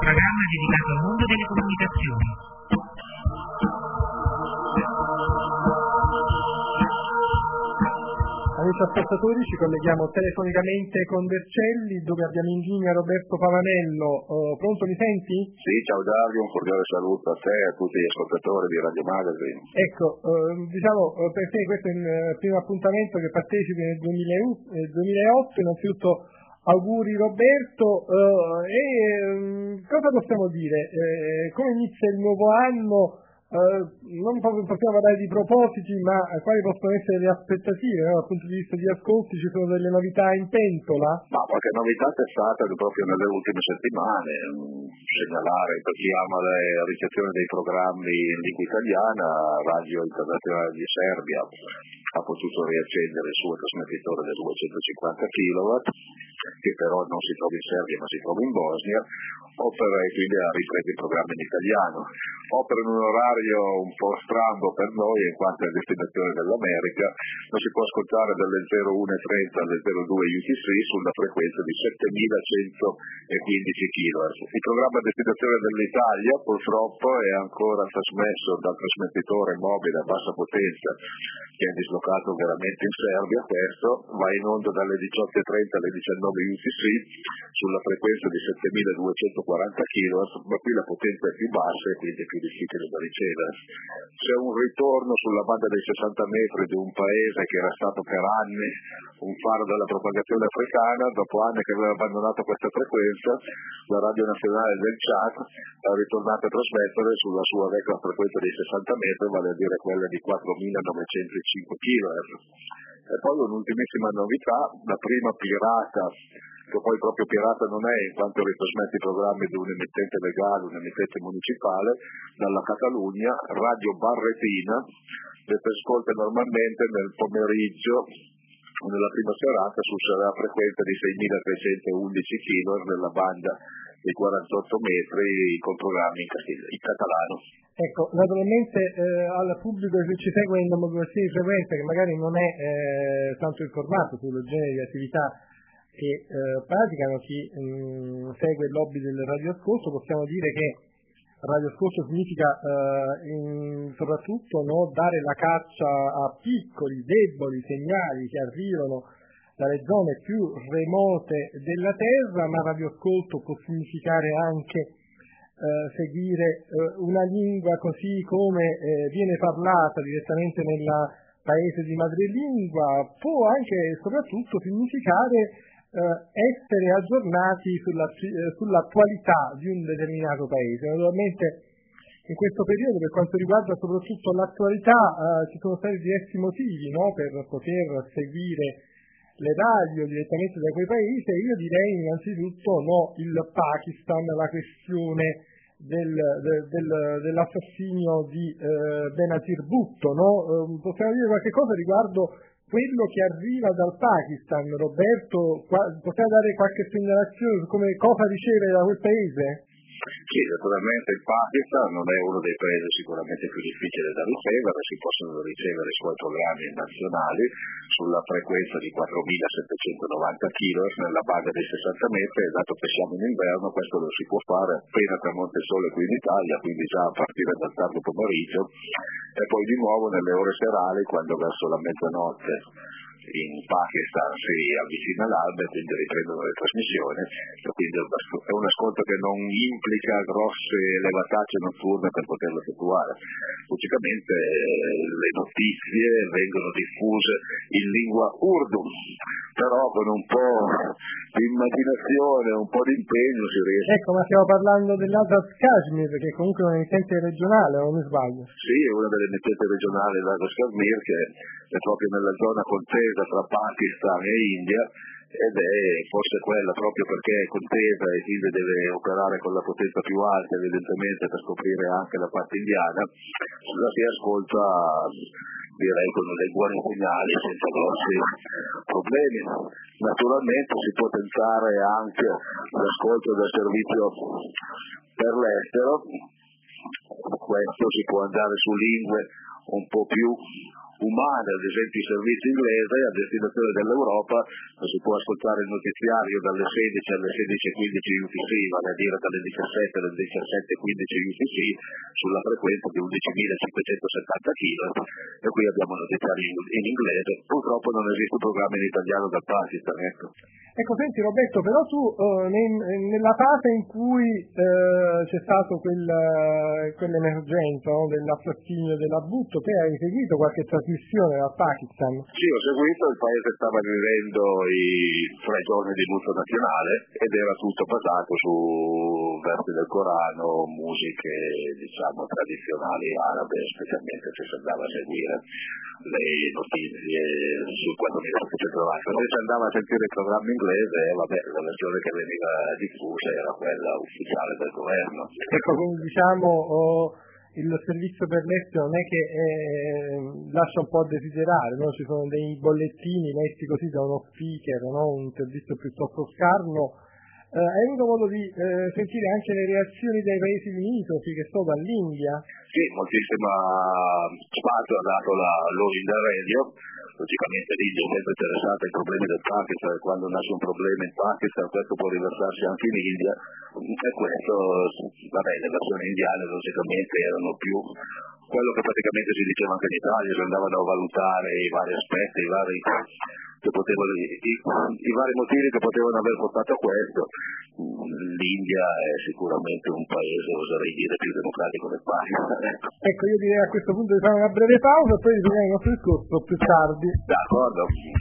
programma dedicato al mondo delle comunicazioni. Amici ascoltatori, ci colleghiamo telefonicamente con Vercelli, dove abbiamo in linea Roberto Pavanello. Pronto, mi senti? Sì, ciao Dario, un cordiale saluto a te e a tutti gli ascoltatori di Radio Magazine. Ecco, per te questo è il primo appuntamento che partecipi nel 2008, innanzitutto auguri Roberto, cosa possiamo dire? Come inizia il nuovo anno? Non possiamo parlare di propositi, ma quali possono essere le aspettative, no? Dal punto di vista di ascolti ci sono delle novità in pentola? Ma qualche novità c'è stata proprio nelle ultime settimane. Segnalare, per chi ama la ricezione dei programmi in lingua italiana, Radio Internazionale di Serbia ha potuto riaccendere il suo trasmettitore da 250 kW, che però non si trova in Serbia ma si trova in Bosnia. Opera e quindi ha ripreso il programma in italiano. Opera in un orario un po' strambo per noi, in quanto è destinazione dell'America. Non si può ascoltare dalle 01:30 alle 02 UTC sulla frequenza di 7115 kHz. Il programma a destinazione dell'Italia purtroppo è ancora trasmesso dal trasmettitore mobile a bassa potenza che è dislocato veramente in Serbia. Questo va in onda dalle 18:30 alle 19 UTC sulla frequenza di 7240 kHz, ma qui la potenza è più bassa e quindi è più difficile da ricevere. C'è un ritorno sulla banda dei 60 metri di un paese che era stato per anni un faro della propagazione africana. Dopo anni che aveva abbandonato questa frequenza, la Radio Nazionale del Chad è ritornata a trasmettere sulla sua vecchia frequenza dei 60 metri, vale a dire quella di 4905 kHz. E poi un'ultimissima novità, la prima pirata, che poi proprio pirata non è in quanto ritrasmette i programmi di un emittente legale, un emittente municipale, dalla Catalogna, Radio Barretina, che si ascolta normalmente nel pomeriggio o nella prima serata sulla frequenza di 6311 kHz nella banda di 48 metri con programmi in catalano. Ecco, naturalmente al pubblico che ci segue in democrazia di frequenza, che magari non è tanto informato sul genere di attività che praticano, chi segue il lobby del radioascolto, possiamo dire che radioascolto significa soprattutto dare la caccia a piccoli, deboli segnali che arrivano dalle zone più remote della Terra, ma radioascolto può significare anche seguire una lingua così come viene parlata direttamente nel paese di madrelingua, può anche e soprattutto significare essere aggiornati sull'attualità di un determinato paese. Naturalmente in questo periodo, per quanto riguarda soprattutto l'attualità, ci sono stati diversi motivi per poter seguire le radio direttamente da quei paesi. Io direi innanzitutto il Pakistan, la questione dell'assassinio di Benazir Bhutto, possiamo dire qualche cosa riguardo quello che arriva dal Pakistan? Roberto, possiamo dare qualche segnalazione su cosa riceve da quel paese? Sì, naturalmente il Pakistan non è uno dei paesi sicuramente più difficili da ricevere, si possono ricevere i suoi programmi nazionali sulla frequenza di 4790 kHz nella banda dei 60 metri, e dato che siamo in inverno questo lo si può fare appena tramonta il sole qui in Italia, quindi già a partire dal tardo pomeriggio, e poi di nuovo nelle ore serali quando verso la mezzanotte in Pakistan si avvicina l'alba e quindi riprendono le trasmissioni, e quindi è un ascolto che non implica grosse levatacce notturne per poterlo effettuare. Logicamente le notizie vengono diffuse in lingua urdu, però con un po' di immaginazione, un po' di impegno si riesce. Ecco, ma stiamo parlando dell'Azaz Kashmir, che comunque è un emittente regionale, o mi sbaglio? Sì, è una delle emittenti regionali dell'Azaz Kashmir, che è proprio nella zona contesa tra Pakistan e India, ed è forse quella, proprio perché è contesa e quindi deve operare con la potenza più alta evidentemente per scoprire anche la parte indiana, la si ascolta direi con dei buoni segnali senza grossi problemi. Naturalmente si può tentare anche l'ascolto del servizio per l'estero, questo si può andare su lingue un po' più umane, ad esempio i servizi inglesi, a destinazione dell'Europa si può ascoltare il notiziario dalle 16 alle 16:15 UTC, vale a dire dalle 17 alle 17:15 UTC, sulla frequenza di 11.570 kg, e qui abbiamo notiziari in inglese. Purtroppo non esiste un programma in italiano dal Pakistan, ecco. Ecco, senti Roberto, però tu nella fase in cui c'è stato quell'emergenza, no, dell'assassinio dell'abbutto, te hai seguito qualche trasmissione dal Pakistan? Sì, ho seguito, il paese stava vivendo i 3 giorni di lutto nazionale ed era tutto basato su versi del Corano, musiche diciamo tradizionali arabe, specialmente se si andava a seguire le notizie sul 4790. Se si andava a sentire il programma inglese, vabbè, la versione che veniva diffusa era quella ufficiale del governo. Ecco, quindi diciamo il servizio per l'estero non è che lascia un po' a desiderare, no? Ci sono dei bollettini letti così da uno speaker, no? Un servizio piuttosto scarno. Hai avuto modo di sentire anche le reazioni dai paesi limitrofi, che so, dall'India? Sì, moltissima spazio ha dato l'All India Radio. Logicamente l'India è sempre interessata ai problemi del Pakistan, e quando nasce un problema in Pakistan questo può riversarsi anche in India, e questo, vabbè, le versioni indiane logicamente erano più quello che praticamente si diceva anche in Italia, si andavano a valutare i vari aspetti, i vari motivi che potevano aver portato a questo. L'India è sicuramente un paese, oserei dire, più democratico del Pakistan. Ecco, io direi a questo punto di fare una breve pausa e poi ritorniamo al nostro discorso più tardi. D'accordo.